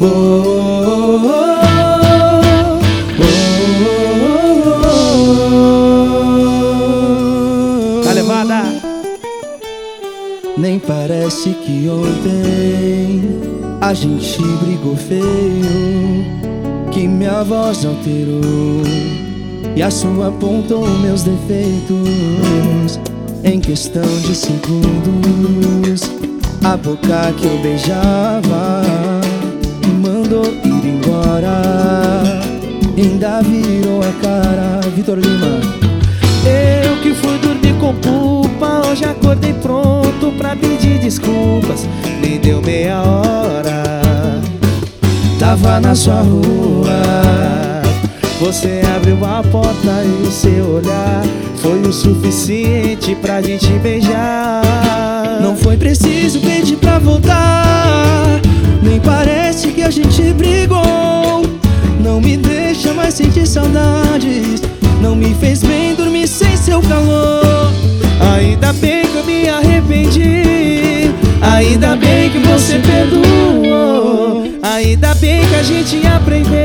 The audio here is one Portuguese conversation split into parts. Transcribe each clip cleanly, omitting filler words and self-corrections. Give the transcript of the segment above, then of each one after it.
Tá levada? Nem parece que ontem a gente brigou feio, que minha voz alterou e a sua apontou meus defeitos. Em questão de segundos, a boca que eu beijava me mandou ir embora, ainda virou a cara. Vitor Lima. Eu que fui dormir com culpa, hoje acordei pronto pra pedir desculpas. Nem deu meia hora, Tava na sua rua, você abriu a porta e o seu olhar foi o suficiente pra gente beijar. não foi preciso pedir pra voltar, nem parece que a gente brigou. Não me deixa mais sentir saudades, não me fez bem dormir sem seu calor. Ainda bem que eu me arrependi, ainda bem que você perdoou, ainda bem que a gente aprendeu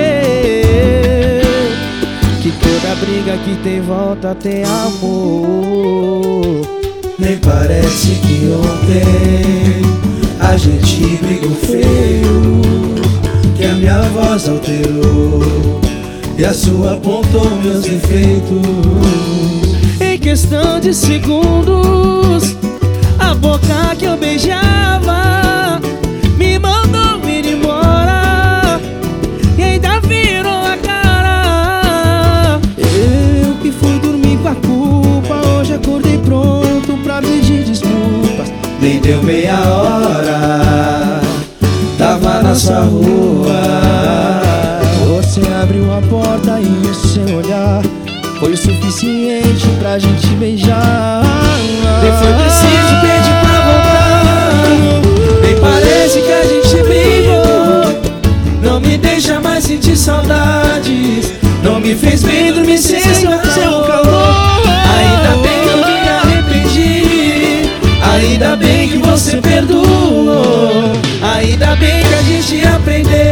que toda briga que tem volta tem amor. Nem parece que ontem a gente brigou feio, que a minha voz alterou e a sua apontou meus defeitos. Em questão de segundos, a boca que eu beijava me mandou ir embora e ainda virou a cara. Eu que fui dormir com a culpa, hoje acordei pronto pra pedir desculpas. Nem deu meia hora, tava na sua rua, você abriu a porta e o seu olhar foi o suficiente pra gente beijar. Nem foi preciso pedir pra voltar, nem parece que a gente brigou. Não me deixa mais sentir saudades, não me fez bem dormir sem seu calor. Ainda bem que eu me arrependi, ainda bem que você perdoou, ainda bem que a gente aprendeu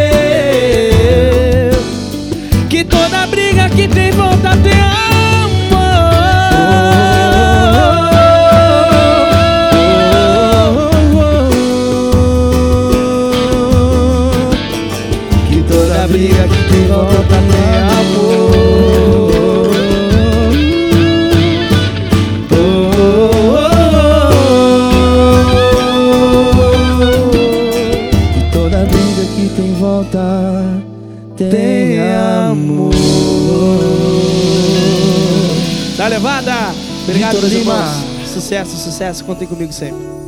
que toda briga que tem volta tem amor. Que toda briga que tem volta tem amor. Que toda briga que tem volta tem amor. Tá levada? Obrigado, Vitor meus Lima. irmãos. Sucesso, sucesso. Contem comigo sempre.